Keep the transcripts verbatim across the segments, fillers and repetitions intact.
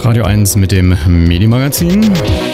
Radio eins mit dem Medienmagazin.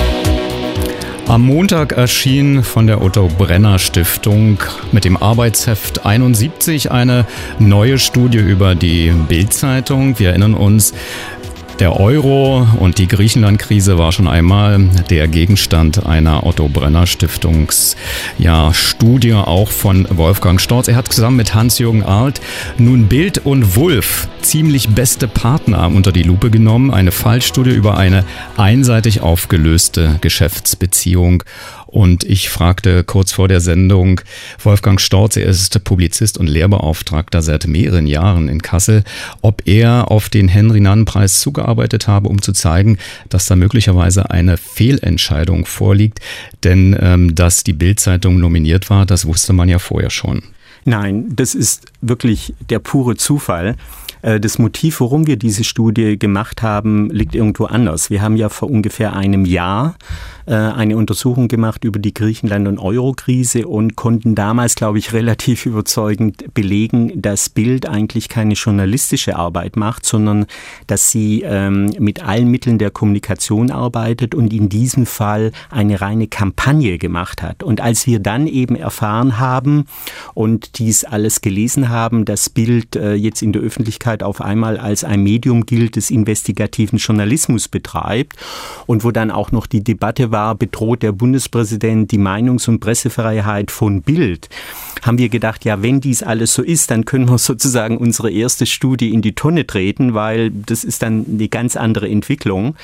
Am Montag erschien von der Otto Brenner Stiftung mit dem Arbeitsheft einundsiebzig eine neue Studie über die Bild-Zeitung. Wir erinnern uns, der Euro und die Griechenland-Krise war schon einmal der Gegenstand einer Otto Brenner Stiftungs ja, Studie, auch von Wolfgang Storz. Er hat zusammen mit Hans-Jürgen Arlt nun Bild und Wulff, ziemlich beste Partner, unter die Lupe genommen. Eine Fallstudie über eine einseitig aufgelöste Geschäftsbeziehung. Und ich fragte kurz vor der Sendung Wolfgang Storz, er ist Publizist und Lehrbeauftragter seit mehreren Jahren in Kassel, ob er auf den Henry-Nannen-Preis zugearbeitet habe, um zu zeigen, dass da möglicherweise eine Fehlentscheidung vorliegt. Denn ähm, dass die Bild-Zeitung nominiert war, das wusste man ja vorher schon. Nein, das ist wirklich der pure Zufall. Das Motiv, warum wir diese Studie gemacht haben, liegt irgendwo anders. Wir haben ja vor ungefähr einem Jahr eine Untersuchung gemacht über die Griechenland- und Euro-Krise und konnten damals, glaube ich, relativ überzeugend belegen, dass Bild eigentlich keine journalistische Arbeit macht, sondern dass sie ähm, mit allen Mitteln der Kommunikation arbeitet und in diesem Fall eine reine Kampagne gemacht hat. Und als wir dann eben erfahren haben und dies alles gelesen haben, dass Bild äh, jetzt in der Öffentlichkeit auf einmal als ein Medium gilt, das investigativen Journalismus betreibt und wo dann auch noch die Debatte war, bedroht der Bundespräsident die Meinungs- und Pressefreiheit von Bild, haben wir gedacht, ja, wenn dies alles so ist, dann können wir sozusagen unsere erste Studie in die Tonne treten, weil das ist dann eine ganz andere Entwicklung.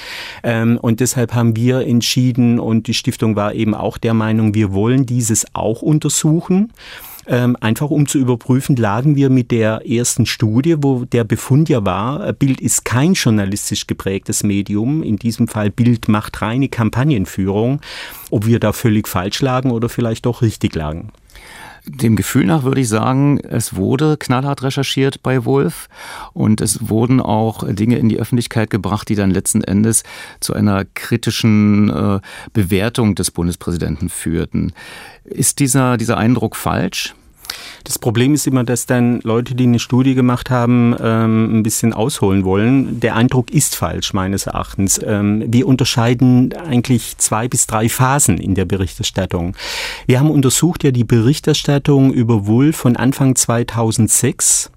Und deshalb haben wir entschieden, und die Stiftung war eben auch der Meinung, wir wollen dieses auch untersuchen. Einfach um zu überprüfen, lagen wir mit der ersten Studie, wo der Befund ja war, Bild ist kein journalistisch geprägtes Medium, in diesem Fall Bild macht reine Kampagnenführung, ob wir da völlig falsch lagen oder vielleicht doch richtig lagen. Dem Gefühl nach würde ich sagen, es wurde knallhart recherchiert bei Wulff und es wurden auch Dinge in die Öffentlichkeit gebracht, die dann letzten Endes zu einer kritischen äh, Bewertung des Bundespräsidenten führten. Ist dieser, dieser Eindruck falsch? Das Problem ist immer, dass dann Leute, die eine Studie gemacht haben, ähm, ein bisschen ausholen wollen. Der Eindruck ist falsch, meines Erachtens. Ähm, wir unterscheiden eigentlich zwei bis drei Phasen in der Berichterstattung. Wir haben untersucht ja die Berichterstattung über Wulff von Anfang zweitausendsechs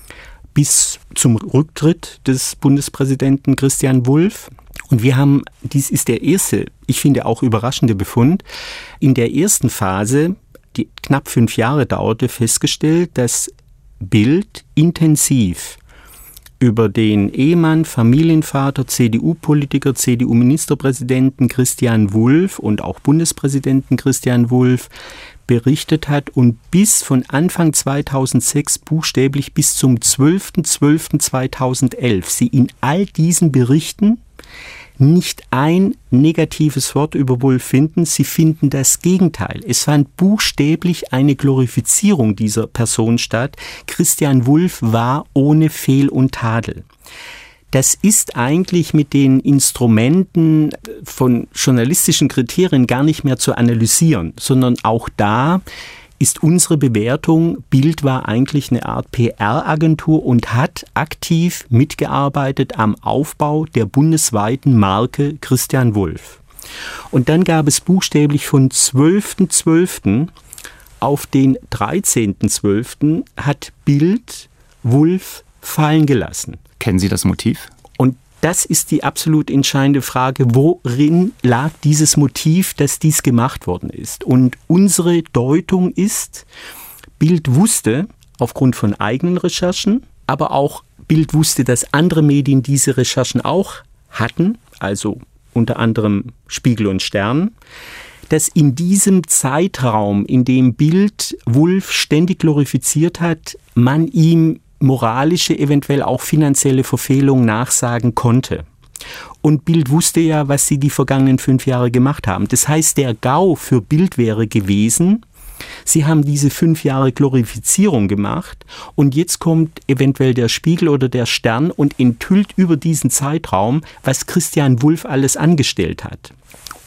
bis zum Rücktritt des Bundespräsidenten Christian Wulff. Und wir haben, dies ist der erste, ich finde auch überraschende Befund, in der ersten Phase, die knapp fünf Jahre dauerte, festgestellt, dass Bild intensiv über den Ehemann, Familienvater, C D U-Politiker, C D U-Ministerpräsidenten Christian Wulff und auch Bundespräsidenten Christian Wulff berichtet hat und bis von Anfang zweitausendsechs buchstäblich bis zum zwölften zwölften zweitausendelf sie in all diesen Berichten nicht ein negatives Wort über Wulff finden, sie finden das Gegenteil. Es fand buchstäblich eine Glorifizierung dieser Person statt. Christian Wulff war ohne Fehl und Tadel. Das ist eigentlich mit den Instrumenten von journalistischen Kriterien gar nicht mehr zu analysieren, sondern auch da ist unsere Bewertung, Bild war eigentlich eine Art P R-Agentur und hat aktiv mitgearbeitet am Aufbau der bundesweiten Marke Christian Wulff. Und dann gab es buchstäblich von zwölften zwölften auf den dreizehnten zwölften hat Bild Wulff fallen gelassen. Kennen Sie das Motiv? Und das ist die absolut entscheidende Frage, worin lag dieses Motiv, dass dies gemacht worden ist. Und unsere Deutung ist, Bild wusste aufgrund von eigenen Recherchen, aber auch Bild wusste, dass andere Medien diese Recherchen auch hatten, also unter anderem Spiegel und Stern, dass in diesem Zeitraum, in dem Bild Wulff ständig glorifiziert hat, man ihm moralische, eventuell auch finanzielle Verfehlungen nachsagen konnte. Und Bild wusste ja, was sie die vergangenen fünf Jahre gemacht haben. Das heißt, der GAU für Bild wäre gewesen, sie haben diese fünf Jahre Glorifizierung gemacht und jetzt kommt eventuell der Spiegel oder der Stern und enthüllt über diesen Zeitraum, was Christian Wulff alles angestellt hat.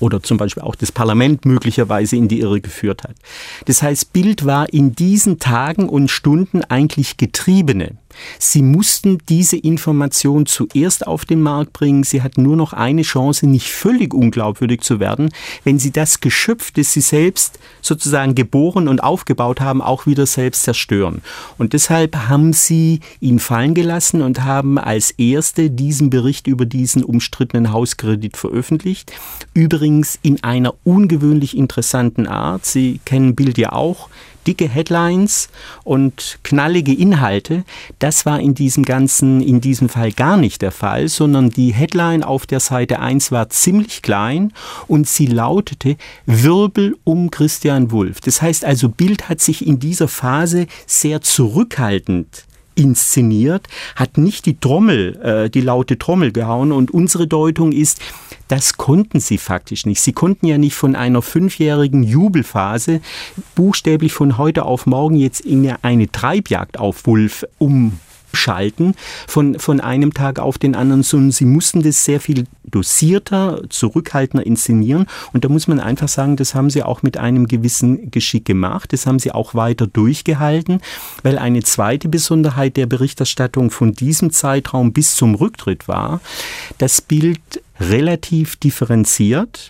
oder zum Beispiel auch das Parlament möglicherweise in die Irre geführt hat. Das heißt, Bild war in diesen Tagen und Stunden eigentlich Getriebene. Sie mussten diese Information zuerst auf den Markt bringen. Sie hatten nur noch eine Chance, nicht völlig unglaubwürdig zu werden, wenn sie das Geschöpf, das sie selbst sozusagen geboren und aufgebaut haben, auch wieder selbst zerstören. Und deshalb haben sie ihn fallen gelassen und haben als Erste diesen Bericht über diesen umstrittenen Hauskredit veröffentlicht. Übrigens in einer ungewöhnlich interessanten Art. Sie kennen Bild ja auch. Dicke Headlines und knallige Inhalte, das war in diesem ganzen, in diesem Fall gar nicht der Fall, sondern die Headline auf der Seite eins war ziemlich klein und sie lautete Wirbel um Christian Wulff. Das heißt also, Bild hat sich in dieser Phase sehr zurückhaltend inszeniert, hat nicht die Trommel, äh, die laute Trommel gehauen und unsere Deutung ist, das konnten sie faktisch nicht. Sie konnten ja nicht von einer fünfjährigen Jubelphase buchstäblich von heute auf morgen jetzt in eine Treibjagd auf Wulff umschalten, von, von einem Tag auf den anderen, sondern sie mussten das sehr viel dosierter, zurückhaltender inszenieren. Und da muss man einfach sagen, das haben sie auch mit einem gewissen Geschick gemacht. Das haben sie auch weiter durchgehalten, weil eine zweite Besonderheit der Berichterstattung von diesem Zeitraum bis zum Rücktritt war, das Bild relativ differenziert,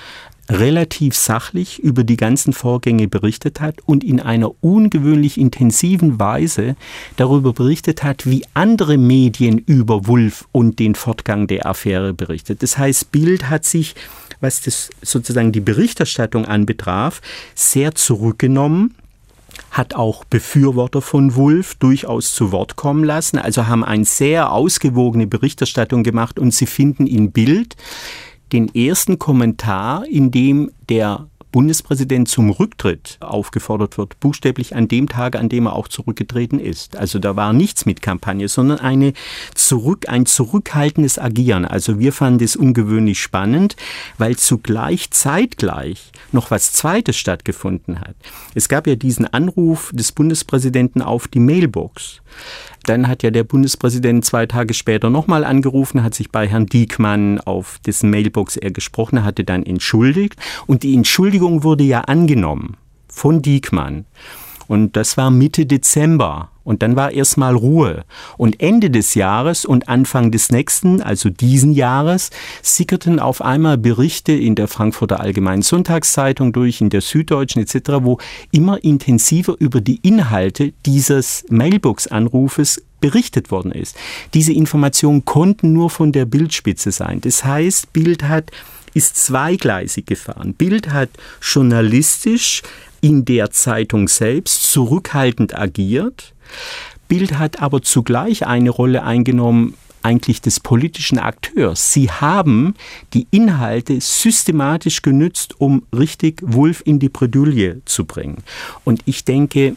relativ sachlich über die ganzen Vorgänge berichtet hat und in einer ungewöhnlich intensiven Weise darüber berichtet hat, wie andere Medien über Wulff und den Fortgang der Affäre berichtet. Das heißt, Bild hat sich, was das sozusagen die Berichterstattung anbetraf, sehr zurückgenommen, hat auch Befürworter von Wulff durchaus zu Wort kommen lassen, also haben eine sehr ausgewogene Berichterstattung gemacht und Sie finden in Bild den ersten Kommentar, in dem der Bundespräsident zum Rücktritt aufgefordert wird, buchstäblich an dem Tag, an dem er auch zurückgetreten ist. Also da war nichts mit Kampagne, sondern eine zurück, ein zurückhaltendes Agieren. Also wir fanden es ungewöhnlich spannend, weil zugleich zeitgleich noch was Zweites stattgefunden hat. Es gab ja diesen Anruf des Bundespräsidenten auf die Mailbox. Dann hat ja der Bundespräsident zwei Tage später nochmal angerufen, hat sich bei Herrn Diekmann, auf dessen Mailbox er gesprochen hatte, dann entschuldigt. Und die Entschuldigung wurde ja angenommen von Diekmann. Und das war Mitte Dezember. Und dann war erstmal Ruhe. Und Ende des Jahres und Anfang des nächsten, also diesen Jahres, sickerten auf einmal Berichte in der Frankfurter Allgemeinen Sonntagszeitung durch, in der Süddeutschen et cetera, wo immer intensiver über die Inhalte dieses Mailbox-Anrufes berichtet worden ist. Diese Informationen konnten nur von der Bildspitze sein. Das heißt, Bild hat, ist zweigleisig gefahren. Bild hat journalistisch in der Zeitung selbst zurückhaltend agiert. Bild hat aber zugleich eine Rolle eingenommen, eigentlich des politischen Akteurs. Sie haben die Inhalte systematisch genützt, um richtig Wulff in die Bredouille zu bringen. Und ich denke,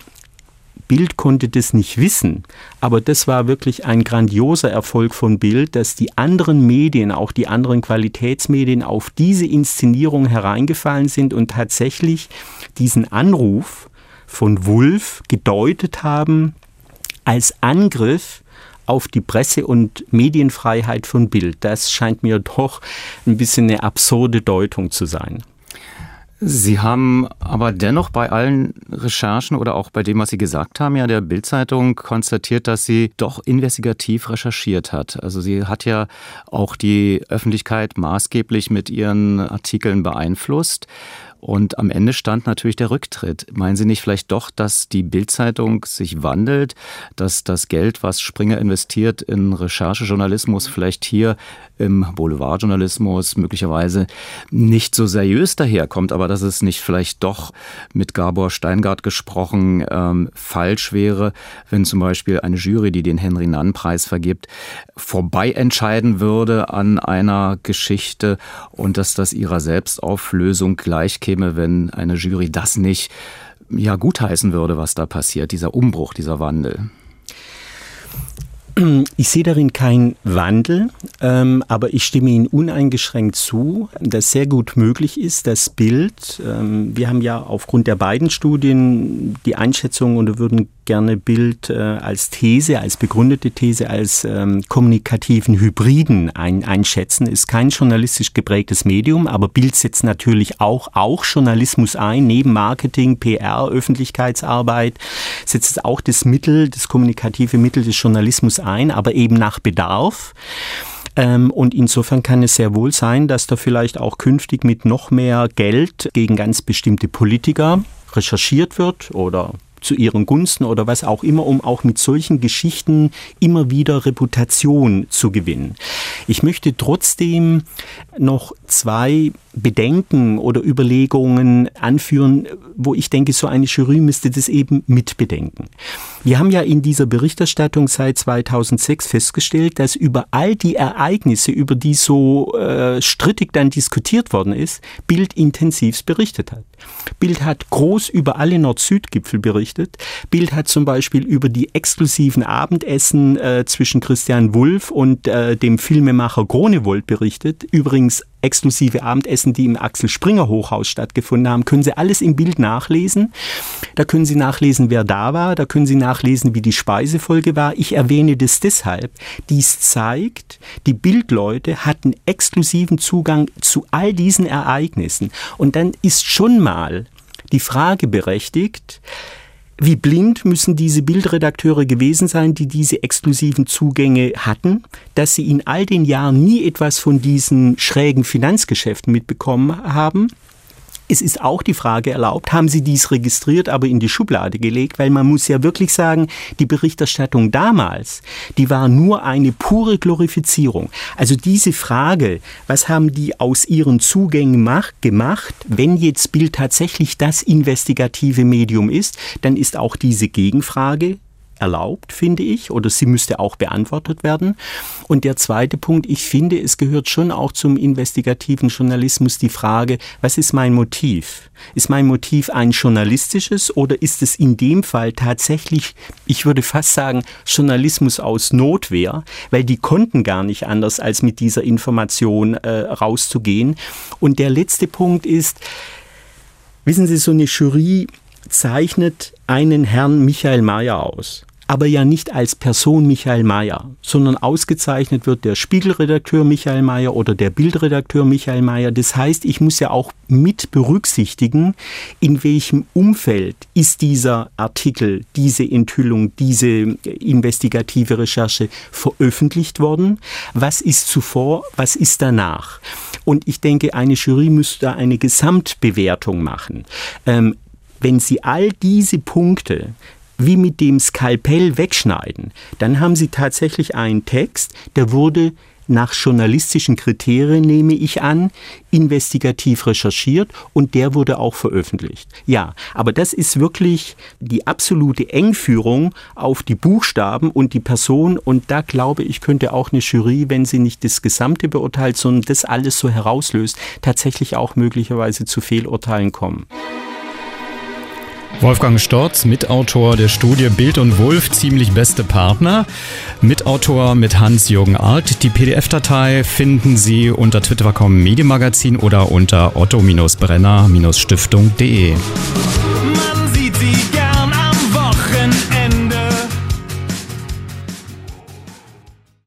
Bild konnte das nicht wissen, aber das war wirklich ein grandioser Erfolg von Bild, dass die anderen Medien, auch die anderen Qualitätsmedien, auf diese Inszenierung hereingefallen sind und tatsächlich diesen Anruf von Wulff gedeutet haben als Angriff auf die Presse- und Medienfreiheit von Bild. Das scheint mir doch ein bisschen eine absurde Deutung zu sein. Sie haben aber dennoch bei allen Recherchen oder auch bei dem, was Sie gesagt haben, ja der Bild-Zeitung konstatiert, dass sie doch investigativ recherchiert hat. Also sie hat ja auch die Öffentlichkeit maßgeblich mit ihren Artikeln beeinflusst. Und am Ende stand natürlich der Rücktritt. Meinen Sie nicht vielleicht doch, dass die Bild-Zeitung sich wandelt, dass das Geld, was Springer investiert in Recherchejournalismus, vielleicht hier im Boulevardjournalismus möglicherweise nicht so seriös daherkommt, aber dass es nicht vielleicht doch, mit Gabor Steingart gesprochen, ähm, falsch wäre, wenn zum Beispiel eine Jury, die den Henry-Nann-Preis vergibt, vorbei entscheiden würde an einer Geschichte und dass das ihrer Selbstauflösung gleichkäme, wenn eine Jury das nicht ja, gutheißen würde, was da passiert, dieser Umbruch, dieser Wandel. Ich sehe darin keinen Wandel, ähm, aber ich stimme Ihnen uneingeschränkt zu, dass sehr gut möglich ist, das Bild, ähm, wir haben ja aufgrund der beiden Studien die Einschätzung oder würden gerne Bild äh, als These, als begründete These, als ähm, kommunikativen Hybriden ein, einschätzen. Ist kein journalistisch geprägtes Medium, aber Bild setzt natürlich auch, auch Journalismus ein, neben Marketing, P R, Öffentlichkeitsarbeit, setzt auch das Mittel, das kommunikative Mittel des Journalismus ein, aber eben nach Bedarf. Ähm, und insofern kann es sehr wohl sein, dass da vielleicht auch künftig mit noch mehr Geld gegen ganz bestimmte Politiker recherchiert wird oder zu ihren Gunsten oder was auch immer, um auch mit solchen Geschichten immer wieder Reputation zu gewinnen. Ich möchte trotzdem noch zwei Bedenken oder Überlegungen anführen, wo ich denke, so eine Jury müsste das eben mitbedenken. Wir haben ja in dieser Berichterstattung seit zweitausendsechs festgestellt, dass über all die Ereignisse, über die so äh, strittig dann diskutiert worden ist, Bild intensivst berichtet hat. Bild hat groß über alle Nord-Süd-Gipfel berichtet. Bild hat zum Beispiel über die exklusiven Abendessen äh, zwischen Christian Wulff und äh, dem Filmemacher Groenewold berichtet. Übrigens exklusive Abendessen, die im Axel Springer Hochhaus stattgefunden haben, können Sie alles im Bild nachlesen. Da können Sie nachlesen, wer da war. Da können Sie nachlesen, wie die Speisefolge war. Ich erwähne das deshalb. Dies zeigt, die Bildleute hatten exklusiven Zugang zu all diesen Ereignissen. Und dann ist schon mal die Frage berechtigt, wie blind müssen diese Bildredakteure gewesen sein, die diese exklusiven Zugänge hatten, dass sie in all den Jahren nie etwas von diesen schrägen Finanzgeschäften mitbekommen haben? Es ist auch die Frage erlaubt, haben Sie dies registriert, aber in die Schublade gelegt? Weil man muss ja wirklich sagen, die Berichterstattung damals, die war nur eine pure Glorifizierung. Also diese Frage, was haben die aus ihren Zugängen gemacht, wenn jetzt Bild tatsächlich das investigative Medium ist, dann ist auch diese Gegenfrage erlaubt, finde ich, oder sie müsste auch beantwortet werden. Und der zweite Punkt, ich finde, es gehört schon auch zum investigativen Journalismus die Frage, was ist mein Motiv? Ist mein Motiv ein journalistisches oder ist es in dem Fall tatsächlich, ich würde fast sagen, Journalismus aus Notwehr, weil die konnten gar nicht anders, als mit dieser Information äh, rauszugehen. Und der letzte Punkt ist, wissen Sie, so eine Jury zeichnet einen Herrn Michael Mayer aus. Aber ja nicht als Person Michael Mayer, sondern ausgezeichnet wird der Spiegelredakteur Michael Mayer oder der Bildredakteur Michael Mayer. Das heißt, ich muss ja auch mit berücksichtigen, in welchem Umfeld ist dieser Artikel, diese Enthüllung, diese investigative Recherche veröffentlicht worden. Was ist zuvor, was ist danach? Und ich denke, eine Jury müsste da eine Gesamtbewertung machen. Ähm, wenn Sie all diese Punkte wie mit dem Skalpell wegschneiden, dann haben Sie tatsächlich einen Text, der wurde nach journalistischen Kriterien, nehme ich an, investigativ recherchiert und der wurde auch veröffentlicht. Ja, aber das ist wirklich die absolute Engführung auf die Buchstaben und die Person und da glaube ich, könnte auch eine Jury, wenn sie nicht das Gesamte beurteilt, sondern das alles so herauslöst, tatsächlich auch möglicherweise zu Fehlurteilen kommen. Wolfgang Storz, Mitautor der Studie Bild und Wulff, ziemlich beste Partner. Mitautor mit Hans-Jürgen Arndt. Die P D F-Datei finden Sie unter twitter punkt com Medienmagazin oder unter otto Bindestrich brenner Stiftung punkt de. Man sieht sie gerne.